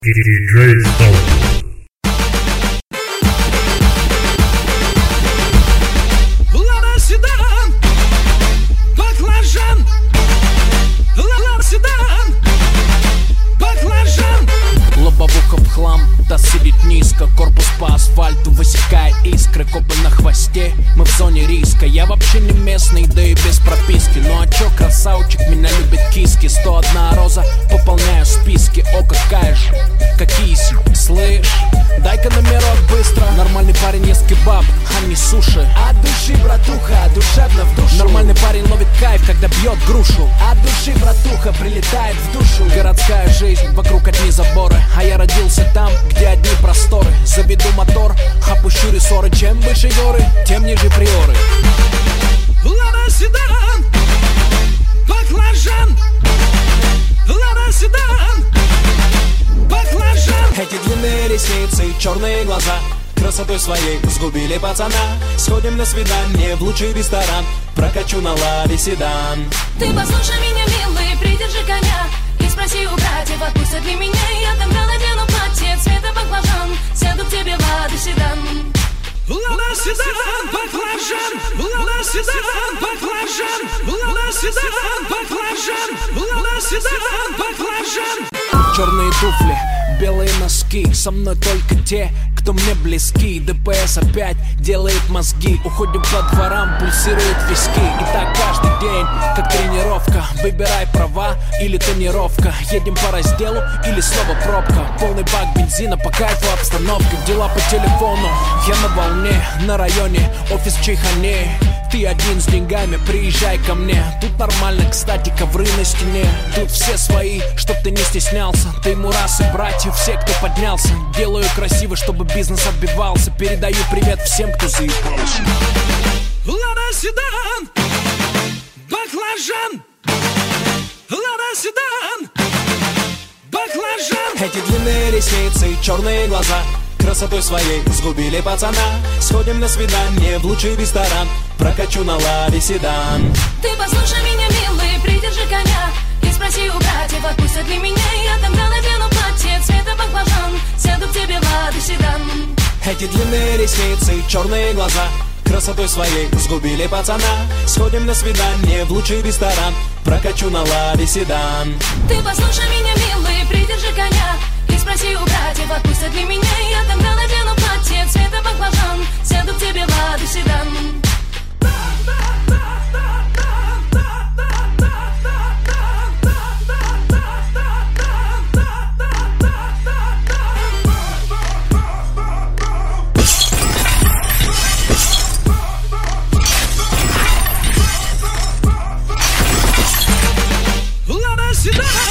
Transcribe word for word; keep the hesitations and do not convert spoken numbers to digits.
диджей Soul. Лада седан, баклажан. Лада седан, баклажан. Лобовуха в хлам, таз сидит низко, корпус по асфальту высекает искры, копы на хвосте, мы в зоне риска. Я вообще не местный, да и без прописки. Ну а чё, красавчик, меня любит киски. Сто одна роза, пополняю списки. О, какая же, какие си, слышь, дай-ка номерок быстро. Нормальный парень ест кебаб, а не суши. От души, братуха, душевно в душу. Нормальный парень ловит кайф, когда бьет грушу. От души, братуха, прилетает в душу. Городская жизнь, вокруг одни заборы, а я родился там, где одни просторы. Заведу мотор, опущу рессоры. Чем выше горы, тем ниже приоры. Лада седан, баклажан. Лада седан, баклажан. Эти длинные ресницы, черные глаза красотой своей сгубили пацана. Сходим на свидание в лучший ресторан, прокачу на ладе седан. Ты послушай меня, милый, придержи коня и спроси у братьев, отпустят ли меня. Я тогда надену платье цвета баклажан, сяду к тебе в ладу седан. Лада седан, баклажан. Лада седан, баклажан. Лада седан, баклажан. Лада седан, баклажан. Черные туфли, белые носки, со мной только те, кто мне близки. ДПС опять делает мозги, уходим по дворам, пульсируют виски. И так каждый день, как тренировка. Выбирай права или тонировка. Едем по разделу или снова пробка. Полный бак бензина, по кайфу обстановка. Дела по телефону, я на волне. На районе, офис в Чайхане. Ты один с деньгами, приезжай ко мне. Тут нормально, кстати, ковры на стене. Тут все свои, чтоб ты не стеснялся. Ты мурасы, братья, все, кто поднялся. Делаю красиво, чтобы бизнес отбивался. Передаю привет всем, кто заебался. Лада седан, баклажан. Лада седан, баклажан. Эти длинные ресницы, черные глаза красотой своей сгубили пацана. Сходим на свидание в лучший ресторан, прокачу на ладе седан. Ты послушай меня, милый, придержи коня и спроси у братьев, отпустят ли меня. Я тогда надену платье цвета баклажан, сяду к тебе в ладу седан. Эти длинные ресницы, черные глаза красотой своей сгубили пацана. Сходим на свидание в лучший ресторан, прокачу на ладе седан. Ты послушай меня, милый, придержи коня и спроси у братьев, отпустят ли меня. Я тогда надену платье цвета баклажан, сяду к тебе в ладу седан. Лада седан,